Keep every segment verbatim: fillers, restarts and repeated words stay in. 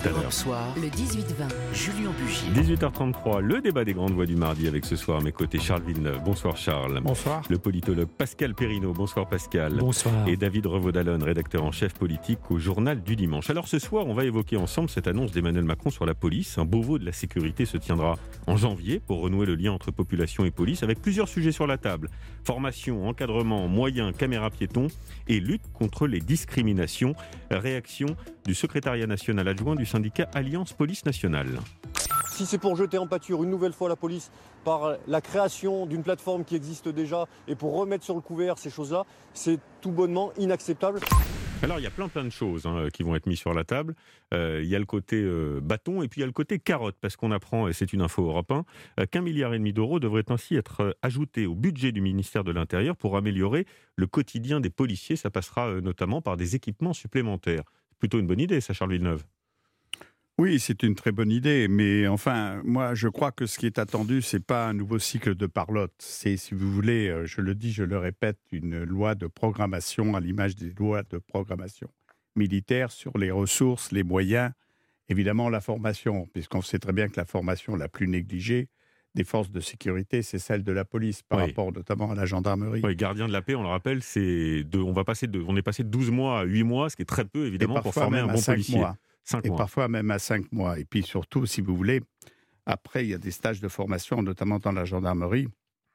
à l'heure. Europe Soir, Le dix-huit vingt. Julien Bugier. dix-huit heures trente-trois, le débat des grandes voix du mardi avec ce soir à mes côtés Charles Villeneuve. Bonsoir Charles. Bonsoir. Le politologue Pascal Perrineau. Bonsoir Pascal. Bonsoir. Et David Revaud-Dallon, rédacteur en chef politique au Journal du Dimanche. Alors ce soir, on va évoquer ensemble cette annonce d'Emmanuel Macron sur la police. Un Beauvau de la sécurité se tiendra en janvier pour renouer le lien entre population et police avec plusieurs sujets sur la table. Formation, encadrement, moyens, caméras piétons et lutte contre les discriminations. Réaction du secrétariat national adjoint du syndicat Alliance Police Nationale. Si c'est pour jeter en pâture une nouvelle fois la police par la création d'une plateforme qui existe déjà et pour remettre sur le couvert ces choses-là, c'est tout bonnement inacceptable. Alors il y a plein plein de choses hein, qui vont être mises sur la table. Euh, il y a le côté euh, bâton et puis il y a le côté carotte, parce qu'on apprend, et c'est une info Europe un, euh, qu'un milliard et demi d'euros devrait ainsi être euh, ajouté au budget du ministère de l'Intérieur pour améliorer le quotidien des policiers. Ça passera euh, notamment par des équipements supplémentaires. C'est plutôt une bonne idée ça, Charles Villeneuve. Oui, c'est une très bonne idée, mais enfin, moi, je crois que ce qui est attendu, c'est pas un nouveau cycle de parlotte. C'est, si vous voulez, je le dis, je le répète, une loi de programmation à l'image des lois de programmation militaire sur les ressources, les moyens, évidemment la formation, puisqu'on sait très bien que la formation la plus négligée des forces de sécurité, c'est celle de la police, par oui. rapport notamment à la gendarmerie. Oui, gardien de la paix, on le rappelle, c'est de, on va passer de, on est passé de douze mois à huit mois, ce qui est très peu évidemment pour former un bon policier. Mois. cinq Et mois. parfois même à cinq mois. Et puis surtout, si vous voulez, après, il y a des stages de formation, notamment dans la gendarmerie.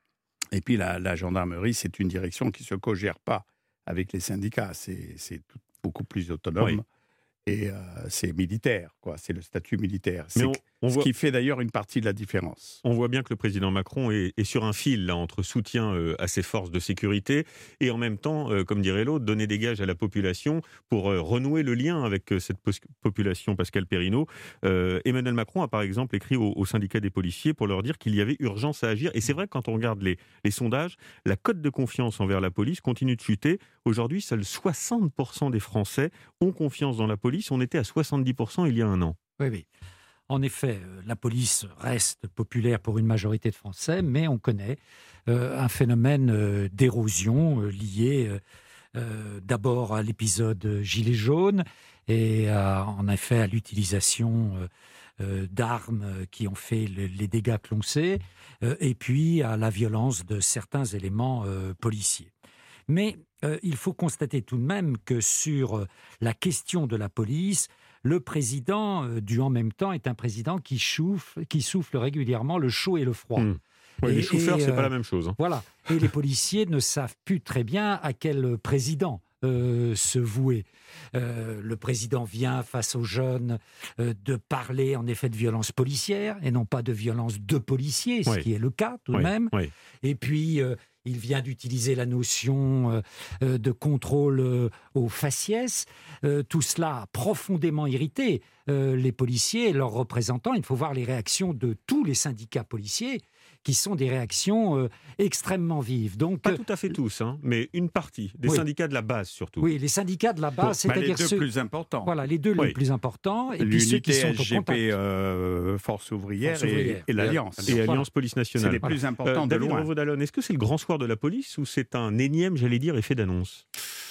Et puis la, la gendarmerie, c'est une direction qui ne se co-gère pas avec les syndicats. C'est, c'est tout, beaucoup plus autonome. Oui. Et euh, c'est militaire, quoi. C'est le statut militaire. C'est on, on ce voit... qui fait d'ailleurs une partie de la différence. On voit bien que le président Macron est, est sur un fil là, entre soutien euh, à ses forces de sécurité et en même temps, euh, comme dirait l'autre, donner des gages à la population pour euh, renouer le lien avec euh, cette po- population. Pascal Perrineau. Euh, Emmanuel Macron a par exemple écrit au, au syndicat des policiers pour leur dire qu'il y avait urgence à agir. Et c'est vrai que quand on regarde les, les sondages, la cote de confiance envers la police continue de chuter. Aujourd'hui, seuls soixante pour cent des Français ont confiance dans la police. On était à soixante-dix pour cent il y a un an. Oui, oui. En effet, la police reste populaire pour une majorité de Français, mais on connaît euh, un phénomène euh, d'érosion euh, lié euh, euh, d'abord à l'épisode Gilets jaunes et à, en effet à l'utilisation euh, euh, d'armes qui ont fait le, les dégâts que l'on sait, euh, et puis à la violence de certains éléments euh, policiers. Mais euh, il faut constater tout de même que sur euh, la question de la police, le président, euh, du en même temps, est un président qui souffle, qui souffle régulièrement le chaud et le froid. Mmh. Oui, et, les chauffeurs, et, c'est euh, pas la même chose. Hein. Voilà. Et les policiers ne savent plus très bien à quel président euh, se vouer. Euh, le président vient face aux jeunes euh, de parler en effet de violence policière et non pas de violence de policiers, ce oui. qui est le cas tout de oui. même. Oui. Et puis... Euh, Il vient d'utiliser la notion euh, de contrôle euh, au faciès. Euh, tout cela a profondément irrité euh, les policiers et leurs représentants. Il faut voir les réactions de tous les syndicats policiers qui sont des réactions euh, extrêmement vives. Donc, pas tout à fait tous, hein, mais une partie. Des oui. syndicats de la base surtout. Oui, les syndicats de la base, bon, c'est-à-dire les deux ceux... plus importants. Voilà, les deux oui. les plus importants. Et l'unité puis ceux qui sont S G P, au contact. Euh, Force ouvrière, Force ouvrière. Et, et l'Alliance. Et voilà. Alliance Police Nationale. C'est les plus importants euh, de loin. David Revaud-Dallon, est-ce que c'est le grand soir de la police ou c'est un énième, j'allais dire, effet d'annonce ?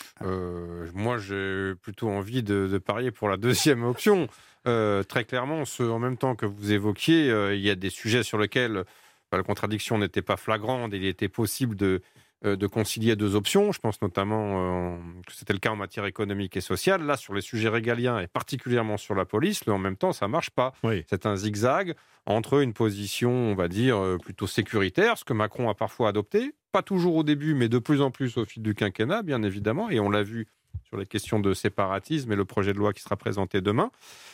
euh, Moi, j'ai plutôt envie de, de parier pour la deuxième option. Euh, très clairement, ce, en même temps que vous évoquiez, euh, il y a des sujets sur lesquels bah, la contradiction n'était pas flagrante. Il était possible de, euh, de concilier deux options. Je pense notamment euh, que c'était le cas en matière économique et sociale. Là, sur les sujets régaliens et particulièrement sur la police, le, en même temps, ça ne marche pas. Oui. C'est un zigzag entre une position, on va dire, euh, plutôt sécuritaire, ce que Macron a parfois adopté, pas toujours au début, mais de plus en plus au fil du quinquennat, bien évidemment, et on l'a vu sur les questions de séparatisme et le projet de loi qui sera présenté demain.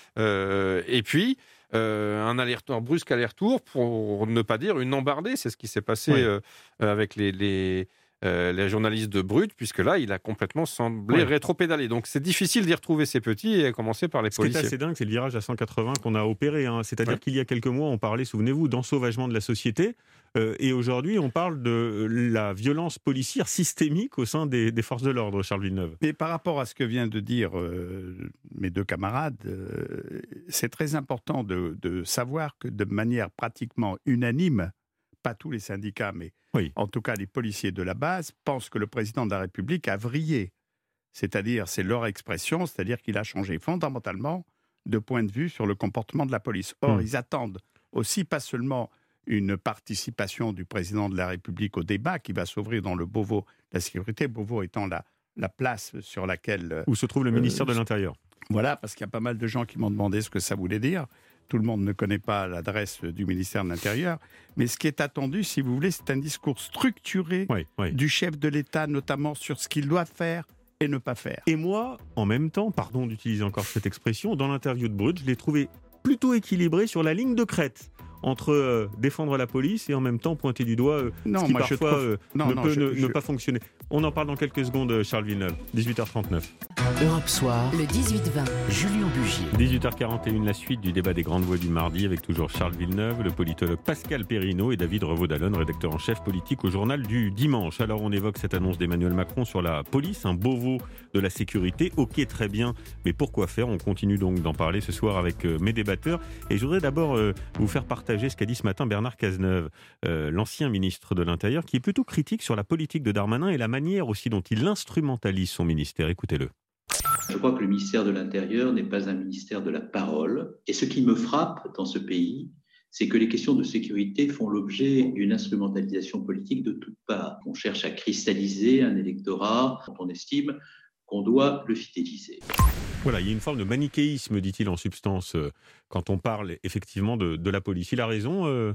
Euh, et puis, euh, un, aller-retour, un brusque aller-retour, pour ne pas dire une embardée, c'est ce qui s'est passé oui. euh, avec les... les Euh, les journalistes de Brut, puisque là, il a complètement semblé ouais. rétro-pédaler. Donc, c'est difficile d'y retrouver ses petits, et à commencer par les Ce policiers. Ce qui est assez dingue, c'est le virage à cent quatre-vingts qu'on a opéré. Hein. C'est-à-dire ouais. qu'il y a quelques mois, on parlait, souvenez-vous, d'ensauvagement de la société. Euh, et aujourd'hui, on parle de la violence policière systémique au sein des, des forces de l'ordre, Charles Villeneuve. Et par rapport à ce que viennent de dire euh, mes deux camarades, euh, c'est très important de, de savoir que de manière pratiquement unanime, pas tous les syndicats, mais oui. en tout cas les policiers de la base, pensent que le président de la République a vrillé. C'est-à-dire, c'est leur expression, c'est-à-dire qu'il a changé fondamentalement de point de vue sur le comportement de la police. Or, Mmh. ils attendent aussi pas seulement une participation du président de la République au débat qui va s'ouvrir dans le Beauvau de la sécurité, Beauvau étant la, la place sur laquelle... Où se trouve le ministère euh, de l'Intérieur. Voilà, parce qu'il y a pas mal de gens qui m'ont demandé ce que ça voulait dire. Tout le monde ne connaît pas l'adresse du ministère de l'Intérieur. Mais ce qui est attendu, si vous voulez, c'est un discours structuré Oui, oui. du chef de l'État, notamment sur ce qu'il doit faire et ne pas faire. Et moi, en même temps, pardon d'utiliser encore cette expression, dans l'interview de Brut, je l'ai trouvé plutôt équilibré sur la ligne de crête entre euh, défendre la police et en même temps pointer du doigt euh, Non, ce qui moi, je parfois trouve- euh, non, ne non, peut je- ne, je- ne pas fonctionner. On en parle dans quelques secondes, euh, Charles Villeneuve, dix-huit heures trente-neuf. Europe Soir, Le dix-huit vingt. Julien Bugier. dix-huit heures quarante et une, la suite du débat des grandes voix du mardi avec toujours Charles Villeneuve, le politologue Pascal Perrineau et David Revaud-Dallon, rédacteur en chef politique au journal du dimanche. Alors on évoque cette annonce d'Emmanuel Macron sur la police, un Beauvau de la sécurité. Ok, très bien, mais pourquoi faire? On continue donc d'en parler ce soir avec euh, mes débatteurs. Et je voudrais d'abord euh, vous faire partager ce qu'a dit ce matin Bernard Cazeneuve, euh, l'ancien ministre de l'Intérieur, qui est plutôt critique sur la politique de Darmanin et la manière aussi dont il instrumentalise son ministère. Écoutez-le. Je crois que le ministère de l'Intérieur n'est pas un ministère de la parole. Et ce qui me frappe dans ce pays, c'est que les questions de sécurité font l'objet d'une instrumentalisation politique de toutes parts. On cherche à cristalliser un électorat dont on estime qu'on doit le fidéliser. Voilà, il y a une forme de manichéisme, dit-il en substance, euh, quand on parle effectivement de, de la police. Il a raison, euh,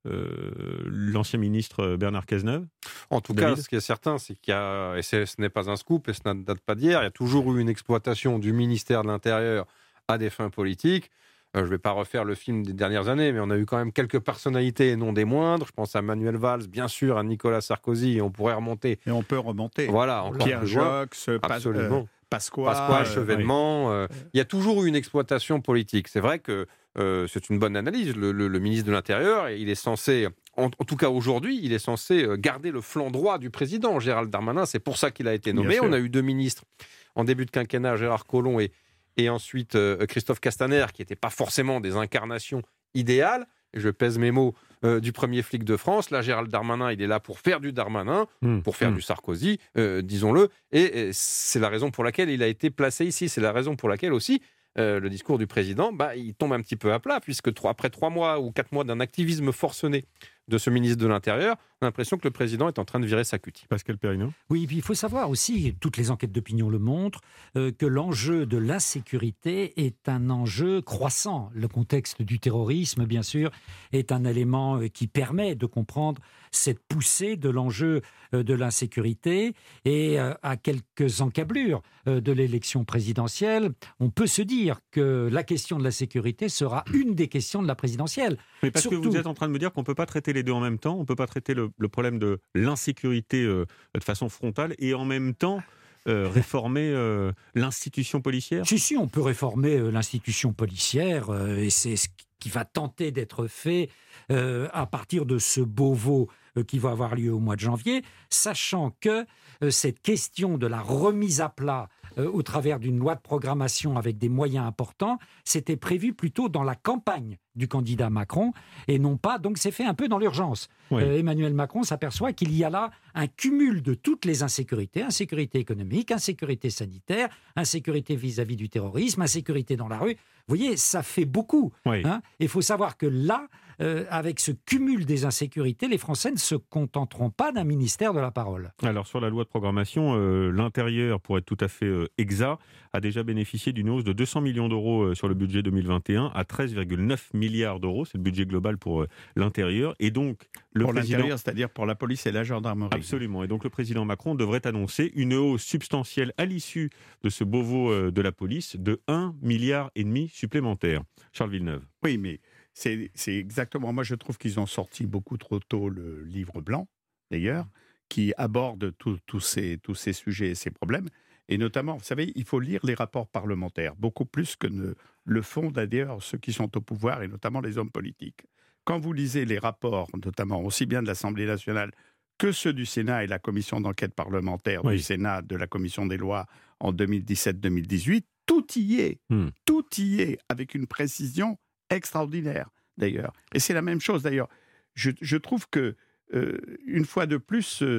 euh, l'ancien ministre Bernard Cazeneuve? En tout David ? cas, ce qui est certain, c'est qu'il y a, et c'est- ce n'est pas un scoop, et ce ne date pas d'hier, il y a toujours eu une exploitation du ministère de l'Intérieur à des fins politiques. Euh, je ne vais pas refaire le film des dernières années, mais on a eu quand même quelques personnalités, et non des moindres. Je pense à Manuel Valls, bien sûr, à Nicolas Sarkozy, et on pourrait remonter. Et on peut remonter. Voilà, encore Pierre plus loin. Jox, Pas- Absolument. euh, Pasqua, Pasqua, euh, Chevènement, euh, il y a toujours eu une exploitation politique. C'est vrai que euh, c'est une bonne analyse. Le, le- le ministre de l'Intérieur, il est censé, en, en tout cas aujourd'hui, il est censé euh, garder le flanc droit du président, Gérald Darmanin. C'est pour ça qu'il a été nommé. Bien sûr. On a eu deux ministres en début de quinquennat, Gérard Collomb et, et ensuite euh, Christophe Castaner, qui n'étaient pas forcément des incarnations idéales. Et je pèse mes mots, euh, du premier flic de France. Là, Gérald Darmanin, il est là pour faire du Darmanin, Mmh, pour faire mmh. du Sarkozy, euh, disons-le. Et, et c'est la raison pour laquelle il a été placé ici. C'est la raison pour laquelle aussi euh, le discours du président, bah, il tombe un petit peu à plat, puisque trois, après trois mois ou quatre mois d'un activisme forcené de ce ministre de l'Intérieur, on a l'impression que le président est en train de virer sa cutie. Pascal Perrineau? Oui, et puis il faut savoir aussi, toutes les enquêtes d'opinion le montrent, euh, que l'enjeu de l'insécurité est un enjeu croissant. Le contexte du terrorisme, bien sûr, est un élément euh, qui permet de comprendre cette poussée de l'enjeu euh, de l'insécurité. Et euh, à quelques encablures euh, de l'élection présidentielle, on peut se dire que la question de la sécurité sera une des questions de la présidentielle. Mais parce que Surtout- vous êtes en train de me dire qu'on ne peut pas traiter les deux en même temps, on ne peut pas traiter le, le problème de l'insécurité euh, de façon frontale et en même temps euh, réformer euh, l'institution policière? Si, si, on peut réformer euh, l'institution policière euh, et c'est ce qui va tenter d'être fait euh, à partir de ce Beauvau euh, qui va avoir lieu au mois de janvier, sachant que euh, cette question de la remise à plat euh, au travers d'une loi de programmation avec des moyens importants, c'était prévu plutôt dans la campagne du candidat Macron et non pas, donc c'est fait un peu dans l'urgence. Oui. Euh, Emmanuel Macron s'aperçoit qu'il y a là un cumul de toutes les insécurités, insécurité économique, insécurité sanitaire, insécurité vis-à-vis du terrorisme, insécurité dans la rue. Vous voyez, ça fait beaucoup. Oui. Hein. Il faut savoir que là, euh, avec ce cumul des insécurités, les Français ne se contenteront pas d'un ministère de la parole. Alors sur la loi de programmation, euh, l'Intérieur, pour être tout à fait euh, exact, a déjà bénéficié d'une hausse de deux cents millions d'euros euh, sur le budget deux mille vingt et un à treize virgule neuf milliards d'euros. C'est le budget global pour euh, l'Intérieur. Et donc, le pour président... l'intérieur, c'est-à-dire pour la police et la gendarmerie. Absolument. Et donc le président Macron devrait annoncer une hausse substantielle à l'issue de ce Beauvau euh, de la police de un milliard et demi supplémentaire. Charles Villeneuve. Oui, mais c'est c'est exactement... Moi, je trouve qu'ils ont sorti beaucoup trop tôt le livre blanc, d'ailleurs, qui aborde tous tous ces, tous ces sujets et ces problèmes. Et notamment, vous savez, il faut lire les rapports parlementaires, beaucoup plus que ne le font d'ailleurs ceux qui sont au pouvoir, et notamment les hommes politiques. Quand vous lisez les rapports, notamment aussi bien de l'Assemblée nationale que ceux du Sénat et la commission d'enquête parlementaire Oui. du Sénat, de la commission des lois en deux mille dix-sept deux mille dix-huit, tout y est. Hmm. Tout y est, avec une précision extraordinaire, d'ailleurs. Et c'est la même chose, d'ailleurs. Je, je trouve que, euh, une fois de plus, euh,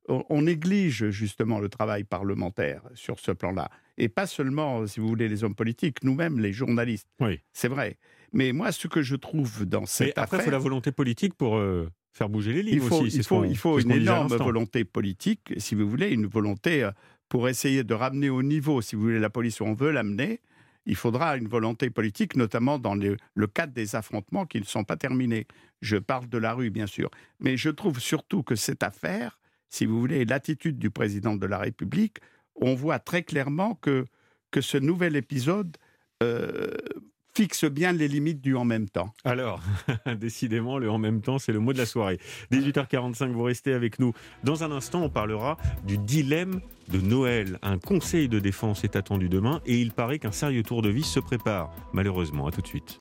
on, on néglige justement le travail parlementaire sur ce plan-là. Et pas seulement, si vous voulez, les hommes politiques, nous-mêmes, les journalistes. Oui. C'est vrai. Mais moi, ce que je trouve dans cette Mais après, il affaire... faut la volonté politique pour euh, faire bouger les lignes il faut, aussi. Il faut, ce il faut une une énorme volonté politique, si vous voulez, une volonté euh, pour essayer de ramener au niveau, si vous voulez, la police où on veut l'amener. Il faudra une volonté politique, notamment dans les, le cadre des affrontements qui ne sont pas terminés. Je parle de la rue, bien sûr. Mais je trouve surtout que cette affaire, si vous voulez, l'attitude du président de la République, on voit très clairement que, que ce nouvel épisode euh, fixe bien les limites du « en même temps ». Alors, décidément, le « en même temps », c'est le mot de la soirée. dix-huit heures quarante-cinq, vous restez avec nous. Dans un instant, on parlera du dilemme de Noël. Un conseil de défense est attendu demain et il paraît qu'un sérieux tour de vis se prépare. Malheureusement, à tout de suite.